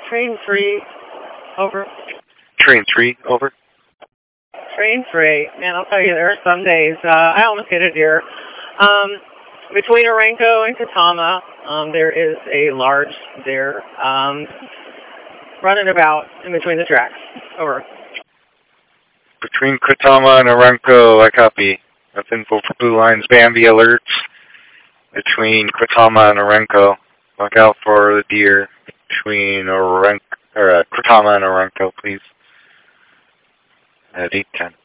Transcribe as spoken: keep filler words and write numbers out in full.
Train three, over. Train three, over. Train three. Man, I'll tell you, there are some days, uh, I almost hit a deer. Um, between Orenco and Katama, um, there is a large deer um, running about in between the tracks. Over. Between Katama and Orenco, I copy. That's info for Blue Lines Bambi alerts. Between Katama and Orenco, look out for the deer between Orenco, or uh, Katama and Orenco, please. At eight ten.